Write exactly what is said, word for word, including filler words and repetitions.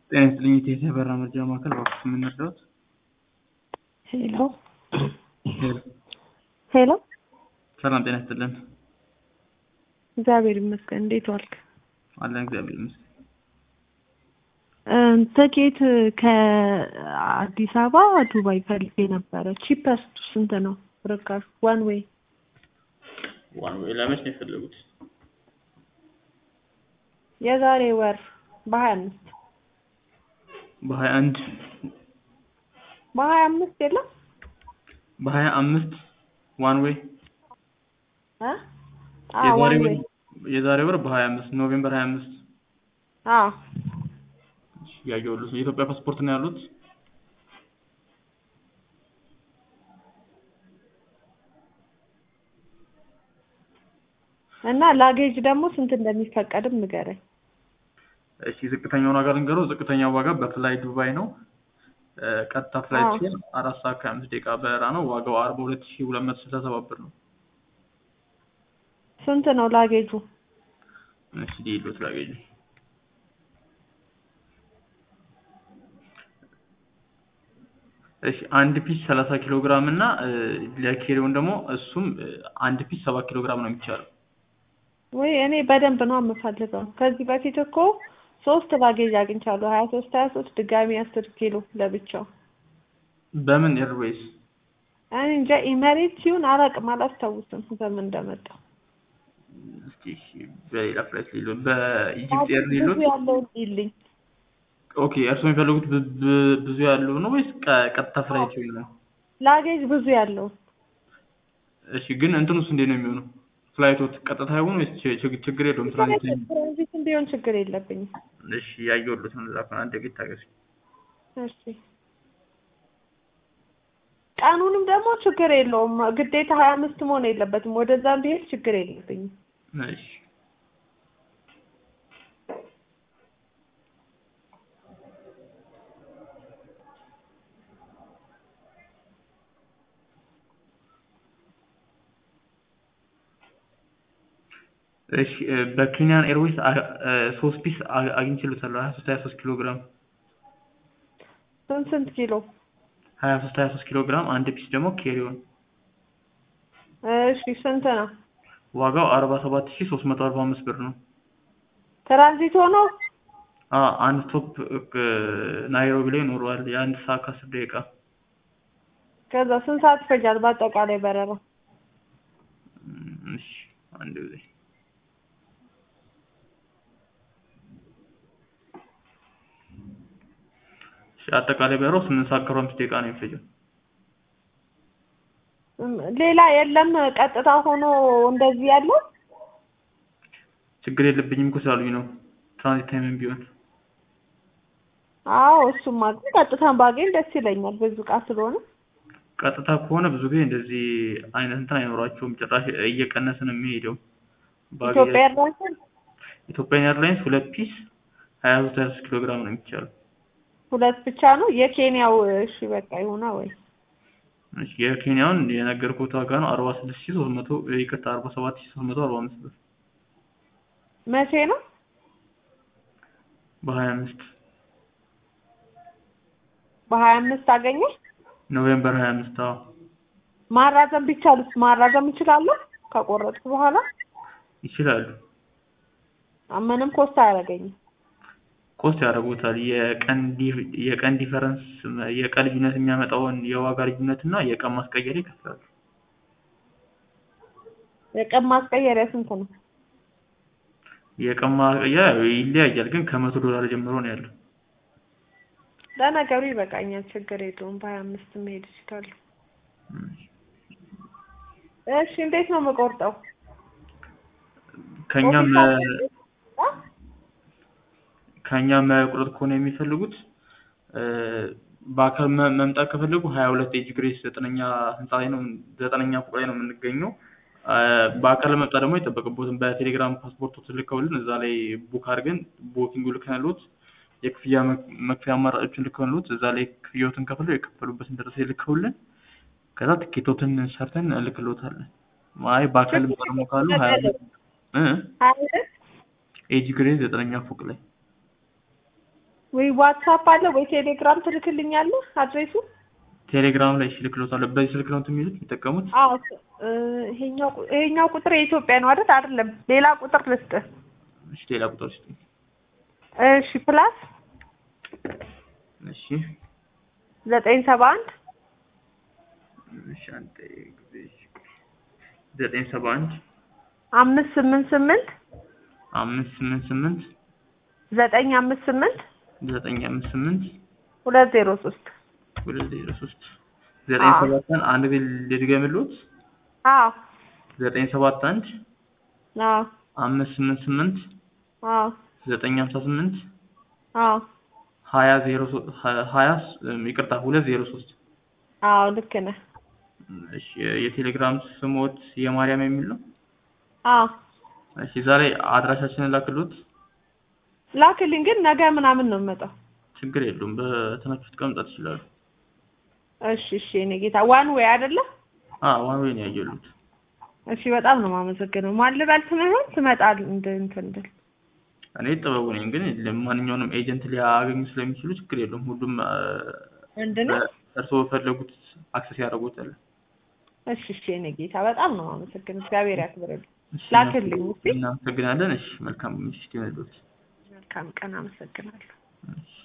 ጤና ይስጥልኝ የቴሌ የበራ መረጃ ማዕከል እባክዎት ምን ልርዳዎት? ሄሎ ሄሎ ሄሎ ሰላም ጤና ይስጥልን። እግዚአብሔር ይመስገን። እንዴት ዋልክ? አለን እግዚአብሔር ይመስገን። ትኬት ከአዲስ አበባ ዱባይ ፈልጌ ነበረ። ቺፐስቱ ስንት ነው? ርካሽ ዋን ዌይ ዋን ዌይ ለመች ነው የፈለጉት? የዛሬ ወር በሀያ አምስት በሀያ አንድ በሀያ አምስት የለም በሀያ አምስት ዋን ዌይ አ አዎ ዋን ዌይ የዛሬ ወር በሀያ አምስት ኖቬምበር ሀያ አምስት አዎ ያየሁልህ የኢትዮጵያ ፓስፖርት ነው ያሉት? እና ላጌጅ ደግሞ ስንት እንደሚፈቀድም ንገረኝ። እሺ ዝቅተኛውን ዋጋ ልንገረው። ዝቅተኛው ዋጋ በፍላይ ዱባይ ነው። ቀጥታ ፍላይት ሲሆን አራት ሰዓት ከአምስት ደቂቃ በረራ ነው። ዋጋው አርባ ሁለት ሺህ ሁለት መቶ ስልሳ ሰባት ብር ነው። ስንት ነው ላጌጁ? እሺ ዲሎት ላጌጁ እሺ አንድ ፒስ ሰላሳ ኪሎ ግራም እና ለኬሪውን ደግሞ እሱም አንድ ፒስ ሰባት ኪሎ ግራም ነው የሚቻለው። ወይ እኔ በደንብ ነው የምፈልገው። ከዚህ በፊት እኮ ሶስት ላጌጅ አግኝቻለሁ። ሀያ ሶስት ሀያ ሶስት ድጋሚ አስር ኪሎ ለብቻው። በምን ኤርዌይስ? እኔ እንጃ ኢመሬት ሲሆን አላውቅም፣ አላስታውስም በምን እንደመጣ። እስኪ እሺ በሌላ ፍላይት ሊሉ በኢጂፕት ኤር ሊሉ ያለው ይልኝ። ኦኬ እርስዎ የሚፈልጉት ብዙ ያለው ነው ወይስ ቀጥታ ፍላይት ነው? ላጌጅ ብዙ ያለው። እሺ ግን እንትኑስ እንዴት ነው የሚሆነው? ፍላይቶት ቀጥታ ይሆን ወይስ ችግር የለውም? ትራንዚት ትራንዚት ቢሆን ችግር የለብኝም። እሺ ያየሁልዎት ነው። ዛፋን አንድ ደቂቃ ታገሱ። እሺ ቀኑንም ደግሞ ችግር የለውም። ግዴታ ሀያ አምስት መሆን የለበትም። ወደዛም ቢሄድ ችግር የለብኝም። እሺ እሺ በኬንያን ኤርዌይስ ሶስት ፒስ አግኝቼልዎታለሁ። ሀያ ሶስት ሀያ ሶስት ኪሎ ግራም ስንት ስንት ኪሎ? ሀያ ሶስት ሀያ ሶስት ኪሎ ግራም አንድ ፒስ ደግሞ ኬሪዮን። እሺ ስንት ነው? ዋጋው አርባ ሰባት ሺህ ሶስት መቶ አርባ አምስት ብር ነው። ትራንዚት ሆኖ? አ አንድ ስቶፕ ናይሮቢ ላይ ኖሯል። የአንድ ሰዓት ከአስር ደቂቃ። ከዛ ስንት ሰዓት ይፈጃል በአጠቃላይ በረራ? እሺ አንድ ጊዜ አጠቃላይ በረራው ስምንት ሰዓት ከአርባ አምስት ደቂቃ ነው የሚፈጀው። ሌላ የለም ቀጥታ ሆኖ እንደዚህ ያለው? ችግር የለብኝም እኮ ስላሉኝ ነው። ትራንዚት ታይምም ቢሆን አዎ እሱማ ግን ቀጥታን ባገኝ ደስ ይለኛል ብዙ ዕቃ ስለሆነ። ቀጥታ ከሆነ ብዙ ጊዜ እንደዚህ አይነት እንትን አይኖራቸውም። ጭራሽ እየቀነሰ ነው የሚሄደው። ኢትዮጵያ ኤርላይንስ ኢትዮጵያ ኤርላይንስ ሁለት ፒስ ሀያ ሶስት ሀያ ሶስት ኪሎ ግራም ነው የሚቻለው። ሁለት ብቻ ነው? የኬንያው እሺ በቃ ይሁና ወይ? እሺ የኬንያውን የነገርኩት ዋጋ ነው አርባ ስድስት ሺህ ሶስት መቶ ይቅርታ አርባ ሰባት ሺህ ሶስት መቶ አርባ አምስት ብር። መቼ ነው? በሀያ አምስት በሀያ አምስት አገኘ? ኖቬምበር ሀያ አምስት አዎ። ማራዘም ቢቻልስ ማራዘም እችላለሁ ከቆረጥኩ በኋላ? ይችላሉ። ምንም ኮስት አያደርገኝም። ኮስት ያደርጉታል። የቀን የቀን ዲፈረንስ የቀን ልዩነት የሚያመጣውን የዋጋ ልዩነት እና የቀን ማስቀየሪያ ይከፍላሉ። የቀን ማስቀየሪያ ስንት ነው? የቀን ማስቀየሪያ ይለያያል ግን ከመቶ ዶላር ጀምሮ ነው ያለው። ለነገሩ ይበቃኛል ችግር የለውም። በሀያ አምስት መሄድ እችላለሁ። እሺ እንዴት ነው የምቆርጠው? ከኛም ከኛ መቁረጥ ከሆነ የሚፈልጉት በአካል መምጣት ከፈለጉ ሀያ ሁለት ኤጅ ግሬስ ዘጠነኛ ህንጻ ላይ ነው ዘጠነኛ ፎቅ ላይ ነው የምንገኘው። በአካል መምጣት ደግሞ ይጠበቅብዎትን በቴሌግራም ፓስፖርት ልከውልን እዛ ላይ ቡክ አድርገን ቡኪንግ ልከንልዎት የክፍያ መክፈያ አማራጮችን ልከንልዎት እዛ ላይ ክፍያዎትን ከፍለው የከፈሉበትን ደረሰኝ ልከውልን ከዛ ትኬቶትን ሰርተን እንልክልዎታለን። አይ በአካል ደግሞ ካሉ ሀያ እ ኤጅ ግሬስ ዘጠነኛ ፎቅ ላይ ወይ ዋትስአፕ አለ ወይ ቴሌግራም ትልክልኛለህ አድሬሱ? ቴሌግራም ላይ ልክሎታለሁ። በዚህ ስልክ ነው የሚሉት የሚጠቀሙት? አዎ ይሄኛው ይሄኛው ቁጥር የኢትዮጵያ ነው አይደል? አይደለም ሌላ ቁጥር ልስጥህ። እሺ ሌላ ቁጥር ስጡኝ። እሺ ፕላስ እሺ ዘጠኝ ሰባ አንድ እሺ አንተ ዘጠኝ ሰባ አንድ አምስት ስምንት ስምንት አምስት ስምንት ስምንት ዘጠኝ አምስት ስምንት ዘጠኝ አምስት ስምንት ሁለት ዜሮ ሶስት ሁለት ዜሮ ሶስት ዘጠኝ ሰባት አንድ ጊዜ ልድገምልዎት? አዎ ዘጠኝ ሰባት አንድ አዎ አምስት ስምንት ስምንት አዎ ዘጠኝ ሃምሳ ስምንት አዎ ሀያ ዜሮ ሀያ ይቅርታ ሁለት ዜሮ ሶስት አዎ ልክ ነህ። እሺ የቴሌግራም ስሞት የማርያም የሚል ነው? አዎ እሺ ዛሬ አድራሻችንን ላክልዎት? ላክልኝ ግን ነገ ምናምን ነው የምመጣው። ችግር የለውም በተመቹት ቀን መምጣት ይችላሉ። እሺ እሺ እኔ ጌታ ዋን ዌይ አይደለ? አዎ ዋን ዌይ ነው ያየሉት። እሺ በጣም ነው የማመሰግነው። ማን ልበል ስምህን? ትመጣለህ እንደ እንትን እንደ እኔ ጥበቡ ነኝ ግን ለማንኛውንም ኤጀንት ሊያገኙ ስለሚችሉ ችግር የለውም። ሁሉም ምንድነው እርስዎ በፈለጉት አክሰስ ያደርጉታል። እሺ እሺ እኔ ጌታ በጣም ነው የማመሰግነው። እግዚአብሔር ያክብርልኝ። ላክልኝ እሺ። እናመሰግናለን። እሺ መልካም ምሽት ይሁንልዎት። መልካም ቀን። አመሰግናለሁ። እሺ